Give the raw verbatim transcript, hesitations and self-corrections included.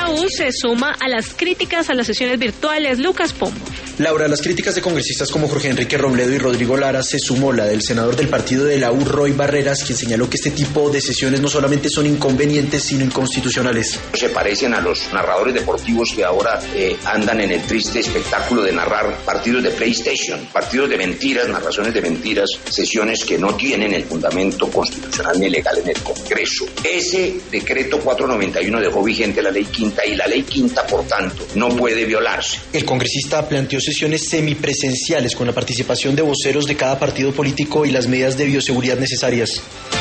la U se suma a las críticas a las sesiones virtuales. Lucas Pombo. Laura, a las críticas de congresistas como Jorge Enrique Robledo y Rodrigo Lara se sumó la del senador del partido de la U, Roy Barreras, quien señaló que este tipo de sesiones no solamente son inconvenientes, sino inconstitucionales. Se parecen a los narradores deportivos que ahora eh, andan en el triste espectáculo de narrar partidos de PlayStation, partidos de mentiras, narraciones de mentiras, sesiones que no tienen el fundamento constitucional ni legal en el Congreso. Ese decreto cuatrocientos noventa y uno dejó vigente la ley quinta y la ley quinta, por tanto, no puede violarse. El congresista planteó sesiones semipresenciales con la participación de voceros de cada partido político y las medidas de bioseguridad necesarias.